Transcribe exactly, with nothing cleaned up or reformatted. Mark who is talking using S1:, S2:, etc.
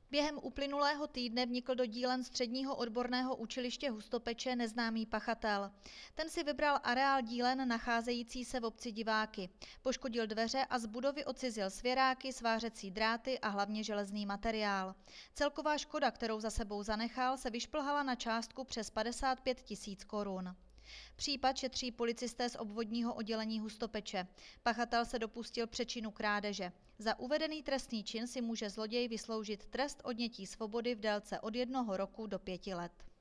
S1: Během uplynulého týdne vnikl do dílen středního odborného učiliště Hustopeče neznámý pachatel. Ten si vybral areál dílen nacházející se v obci Diváky. Poškodil dveře a z budovy odcizil svěráky, svářecí dráty a hlavně železný materiál. Celková škoda, kterou za sebou zanechal, se vyšplhala na částku přes padesát pět tisíc korun. Případ šetří policisté z obvodního oddělení Hustopeče. Pachatel se dopustil přečinu krádeže. Za uvedený trestný čin si může zloděj vysloužit trest odnětí svobody v délce od jednoho roku do pěti let.